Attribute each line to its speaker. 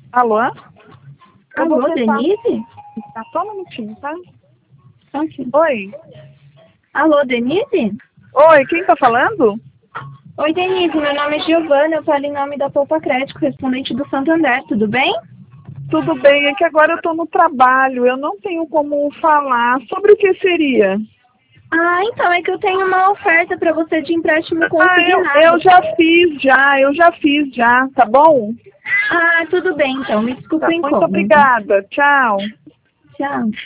Speaker 1: Alô?
Speaker 2: Alô, Denise?
Speaker 1: Tá só um minutinho, tá?
Speaker 2: Ok.
Speaker 1: Oi?
Speaker 2: Alô, Denise?
Speaker 1: Oi, quem tá falando?
Speaker 2: Oi, Denise, meu nome é Giovana, eu falo em nome da Poupa Crédito, correspondente do Santander, tudo bem?
Speaker 1: Tudo bem, é que agora eu tô no trabalho, eu não tenho como falar. Sobre o que seria?
Speaker 2: Ah, então é que eu tenho uma oferta para você de empréstimo
Speaker 1: Ah,
Speaker 2: consignado.
Speaker 1: eu já fiz já, tá bom?
Speaker 2: Ah, tudo bem, então, me desculpa
Speaker 1: Tá,
Speaker 2: o
Speaker 1: muito
Speaker 2: incômodo.
Speaker 1: obrigada, tchau.
Speaker 2: Tchau.